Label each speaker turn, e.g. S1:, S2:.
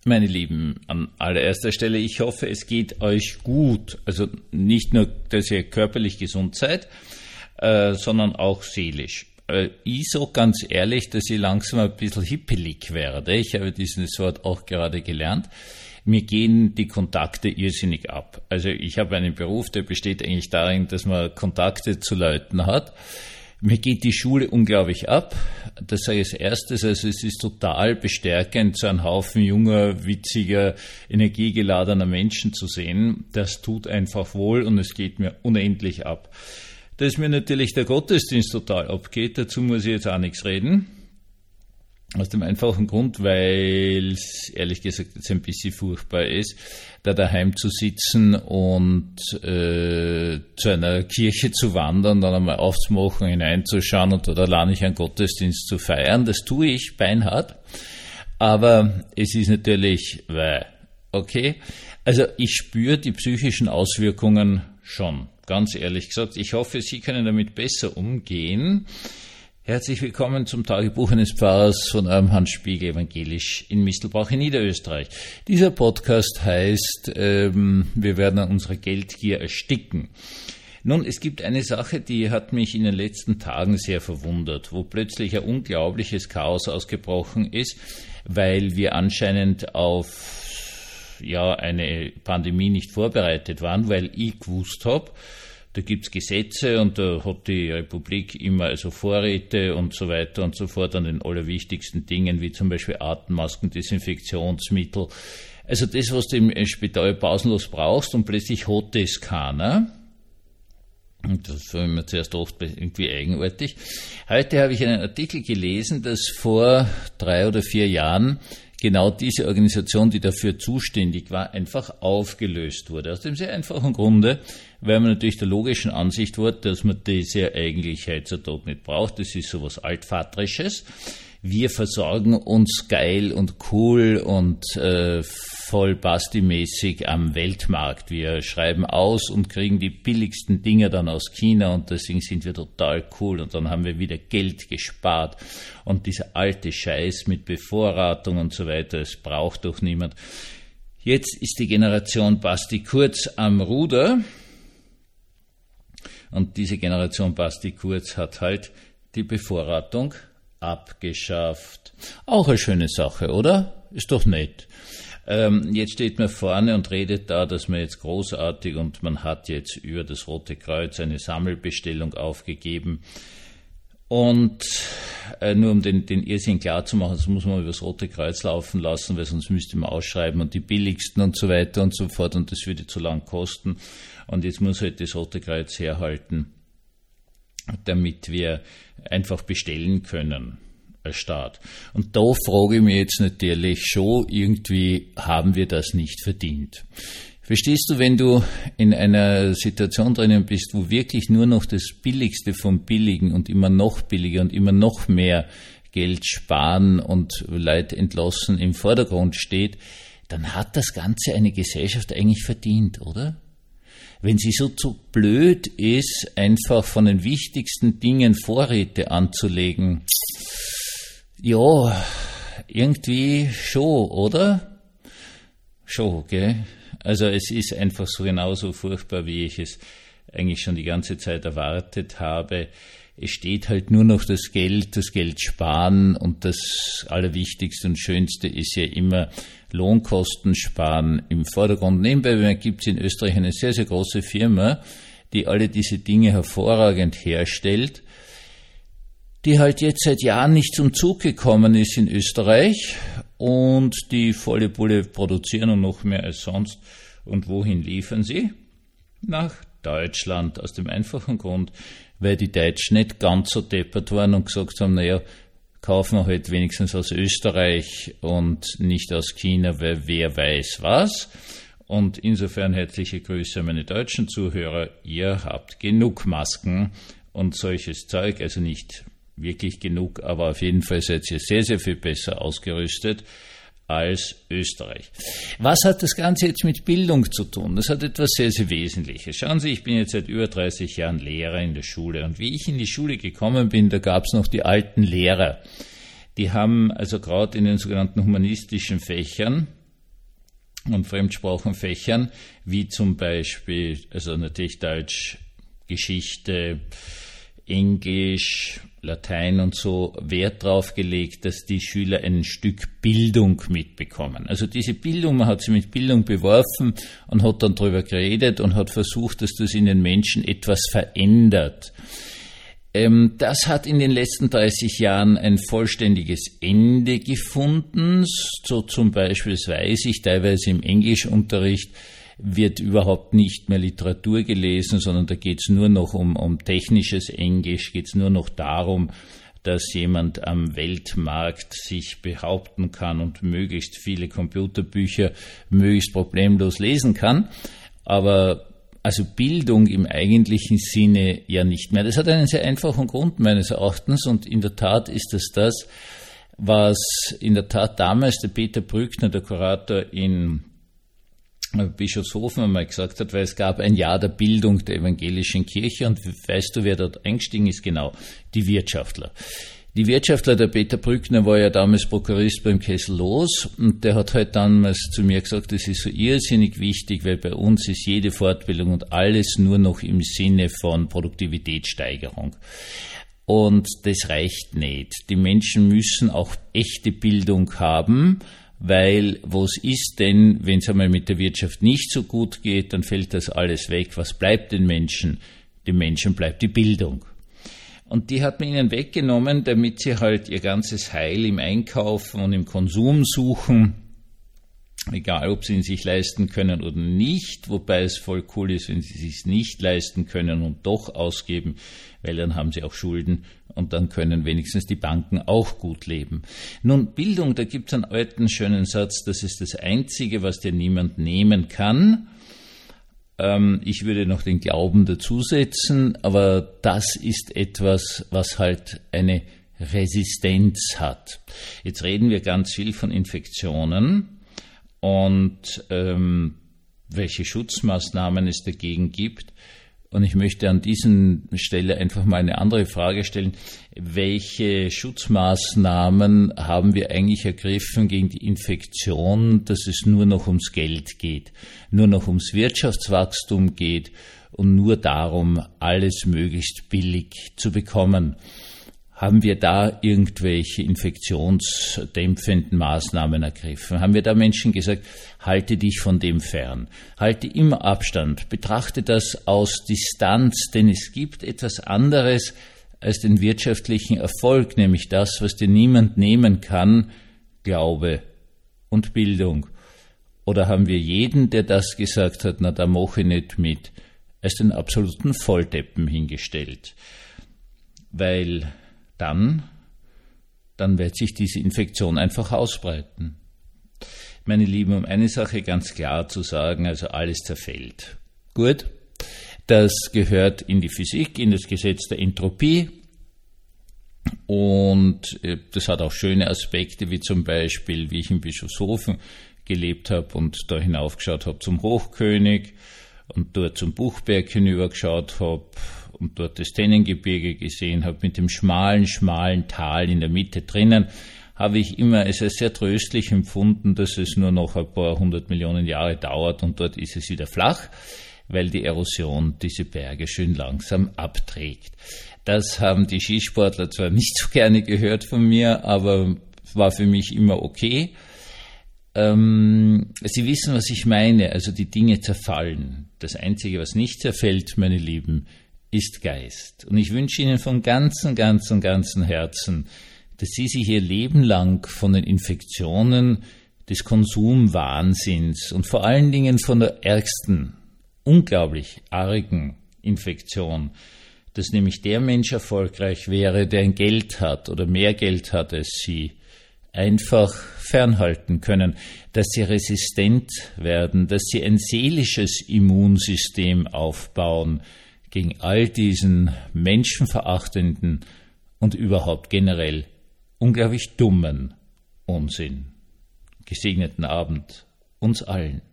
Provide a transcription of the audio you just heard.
S1: Meine Lieben, an allererster Stelle, ich hoffe, es geht euch gut. Also nicht nur, dass ihr körperlich gesund seid, sondern auch seelisch. Ich sage ganz ehrlich, dass ich langsam ein bisschen hippelig werde. Ich habe dieses Wort auch gerade gelernt. Mir gehen die Kontakte irrsinnig ab. Also ich habe einen Beruf, der besteht eigentlich darin, dass man Kontakte zu Leuten hat. Mir geht die Schule unglaublich ab. Das sage ich als erstes. Also es ist total bestärkend, so einen Haufen junger, witziger, energiegeladener Menschen zu sehen. Das tut einfach wohl und es geht mir unendlich ab. Dass mir natürlich der Gottesdienst total abgeht, dazu muss ich jetzt auch nichts reden. Aus dem einfachen Grund, weil es ehrlich gesagt jetzt ein bisschen furchtbar ist, da daheim zu sitzen und zu einer Kirche zu wandern, dann einmal aufzumachen, hineinzuschauen und dort allein einen Gottesdienst zu feiern. Das tue ich beinhart, aber es ist natürlich okay. Also ich spüre die psychischen Auswirkungen schon, ganz ehrlich gesagt. Ich hoffe, Sie können damit besser umgehen. Herzlich willkommen zum Tagebuch eines Pfarrers von eurem Hans Spiegel, evangelisch in Mistelbach in Niederösterreich. Dieser Podcast heißt, wir werden an unserer Geldgier ersticken. Nun, es gibt eine Sache, die hat mich in den letzten Tagen sehr verwundert, wo plötzlich ein unglaubliches Chaos ausgebrochen ist, weil wir anscheinend auf eine Pandemie nicht vorbereitet waren, weil ich gewusst habe, da gibt's Gesetze und da hat die Republik immer also Vorräte und so weiter und so fort an den allerwichtigsten Dingen, wie zum Beispiel Atemmasken, Desinfektionsmittel. Also das, was du im Spital pausenlos brauchst, und plötzlich hat das keiner. Und das war mir zuerst oft irgendwie eigenartig. Heute habe ich einen Artikel gelesen, dass vor 3 oder 4 Jahren genau diese Organisation, die dafür zuständig war, einfach aufgelöst wurde. Aus dem sehr einfachen Grunde, weil man natürlich der logischen Ansicht war, dass man das ja eigentlich heutzutage nicht braucht. Das ist sowas Altvatrisches. Wir versorgen uns geil und cool und voll Basti-mäßig am Weltmarkt. Wir schreiben aus und kriegen die billigsten Dinger dann aus China und deswegen sind wir total cool und dann haben wir wieder Geld gespart. Und dieser alte Scheiß mit Bevorratung und so weiter, das braucht doch niemand. Jetzt ist die Generation Basti Kurz am Ruder und diese Generation Basti Kurz hat halt die Bevorratung abgeschafft. Auch eine schöne Sache, oder? Ist doch nett. Jetzt steht man vorne und redet da, dass man jetzt großartig und man hat jetzt über das Rote Kreuz eine Sammelbestellung aufgegeben. Und nur um den Irrsinn klar zu machen, das muss man über das Rote Kreuz laufen lassen, weil sonst müsste man ausschreiben und die billigsten und so weiter und so fort und das würde zu lang kosten. Und jetzt muss halt das Rote Kreuz herhalten, damit wir einfach bestellen können als Staat. Und da frage ich mich jetzt natürlich schon, irgendwie haben wir das nicht verdient. Verstehst du, wenn du in einer Situation drinnen bist, wo wirklich nur noch das Billigste vom Billigen und immer noch billiger und immer noch mehr Geld sparen und Leute entlassen im Vordergrund steht, dann hat das Ganze eine Gesellschaft eigentlich verdient, oder? Wenn sie so zu blöd ist, einfach von den wichtigsten Dingen Vorräte anzulegen, ja, irgendwie schon, oder? Schon, gell? Also es ist einfach so genauso furchtbar, wie ich es eigentlich schon die ganze Zeit erwartet habe. Es steht halt nur noch das Geld sparen und das Allerwichtigste und Schönste ist ja immer Lohnkosten sparen im Vordergrund. Nebenbei gibt es in Österreich eine sehr, sehr große Firma, die alle diese Dinge hervorragend herstellt, die halt jetzt seit Jahren nicht zum Zug gekommen ist in Österreich und die volle Pulle produzieren und noch mehr als sonst. Und wohin liefern sie? Nach Deutschland, aus dem einfachen Grund, weil die Deutschen nicht ganz so deppert waren und gesagt haben, kaufen wir halt wenigstens aus Österreich und nicht aus China, weil wer weiß was. Und insofern herzliche Grüße an meine deutschen Zuhörer. Ihr habt genug Masken und solches Zeug, also nicht wirklich genug, aber auf jeden Fall seid ihr sehr, sehr viel besser ausgerüstet als Österreich. Was hat das Ganze jetzt mit Bildung zu tun? Das hat etwas sehr, sehr Wesentliches. Schauen Sie, ich bin jetzt seit über 30 Jahren Lehrer in der Schule und wie ich in die Schule gekommen bin, da gab es noch die alten Lehrer. Die haben also gerade in den sogenannten humanistischen Fächern und Fremdsprachenfächern, wie zum Beispiel, also natürlich Deutsch, Geschichte, Englisch, Latein und so, Wert drauf gelegt, dass die Schüler ein Stück Bildung mitbekommen. Also diese Bildung, man hat sie mit Bildung beworfen und hat dann darüber geredet und hat versucht, dass das in den Menschen etwas verändert. Das hat in den letzten 30 Jahren ein vollständiges Ende gefunden. So zum Beispiel, das weiß ich, teilweise im Englischunterricht wird überhaupt nicht mehr Literatur gelesen, sondern da geht es nur noch um technisches Englisch, geht es nur noch darum, dass jemand am Weltmarkt sich behaupten kann und möglichst viele Computerbücher möglichst problemlos lesen kann. Aber also Bildung im eigentlichen Sinne ja nicht mehr. Das hat einen sehr einfachen Grund meines Erachtens und in der Tat ist es das, was in der Tat damals der Peter Brückner, der Kurator in Bischofshofen, einmal gesagt hat, weil es gab ein Jahr der Bildung der evangelischen Kirche und weißt du, wer dort eingestiegen ist? Genau, die Wirtschaftler. Die Wirtschaftler, der Peter Brückner war ja damals Prokurist beim Kessel Loos und der hat halt damals zu mir gesagt, das ist so irrsinnig wichtig, weil bei uns ist jede Fortbildung und alles nur noch im Sinne von Produktivitätssteigerung. Und das reicht nicht. Die Menschen müssen auch echte Bildung haben, weil was ist denn, wenn es einmal mit der Wirtschaft nicht so gut geht, dann fällt das alles weg. Was bleibt den Menschen? Den Menschen bleibt die Bildung. Und die hat man ihnen weggenommen, damit sie halt ihr ganzes Heil im Einkaufen und im Konsum suchen, egal ob sie ihn sich leisten können oder nicht, wobei es voll cool ist, wenn sie es sich nicht leisten können und doch ausgeben, weil dann haben sie auch Schulden und dann können wenigstens die Banken auch gut leben. Nun, Bildung, da gibt es einen alten schönen Satz, das ist das Einzige, was dir niemand nehmen kann. Ich würde noch den Glauben dazusetzen, aber das ist etwas, was halt eine Resistenz hat. Jetzt reden wir ganz viel von Infektionen und welche Schutzmaßnahmen es dagegen gibt. Und ich möchte an dieser Stelle einfach mal eine andere Frage stellen. Welche Schutzmaßnahmen haben wir eigentlich ergriffen gegen die Infektion, dass es nur noch ums Geld geht, nur noch ums Wirtschaftswachstum geht und nur darum, alles möglichst billig zu bekommen? Haben wir da irgendwelche infektionsdämpfenden Maßnahmen ergriffen? Haben wir da Menschen gesagt, halte dich von dem fern, halte immer Abstand, betrachte das aus Distanz, denn es gibt etwas anderes als den wirtschaftlichen Erfolg, nämlich das, was dir niemand nehmen kann, Glaube und Bildung. Oder haben wir jeden, der das gesagt hat, na da mache ich nicht mit, als den absoluten Volldeppen hingestellt? Weil dann wird sich diese Infektion einfach ausbreiten. Meine Lieben, um eine Sache ganz klar zu sagen, also alles zerfällt. Gut, das gehört in die Physik, in das Gesetz der Entropie und das hat auch schöne Aspekte, wie zum Beispiel, wie ich in Bischofshofen gelebt habe und da hinaufgeschaut habe zum Hochkönig und dort zum Buchberg hinübergeschaut habe und dort das Tennengebirge gesehen habe, mit dem schmalen Tal in der Mitte drinnen, habe ich immer es als sehr tröstlich empfunden, dass es nur noch ein paar 100 Millionen Jahre dauert und dort ist es wieder flach, weil die Erosion diese Berge schön langsam abträgt. Das haben die Skisportler zwar nicht so gerne gehört von mir, aber war für mich immer okay. Sie wissen, was ich meine, also die Dinge zerfallen. Das Einzige, was nicht zerfällt, meine Lieben, ist Geist. Und ich wünsche Ihnen von ganzem Herzen, dass Sie sich Ihr Leben lang von den Infektionen des Konsumwahnsinns und vor allen Dingen von der ärgsten, unglaublich argen Infektion, dass nämlich der Mensch erfolgreich wäre, der ein Geld hat oder mehr Geld hat als Sie, einfach fernhalten können, dass Sie resistent werden, dass Sie ein seelisches Immunsystem aufbauen, gegen all diesen menschenverachtenden und überhaupt generell unglaublich dummen Unsinn. Gesegneten Abend uns allen.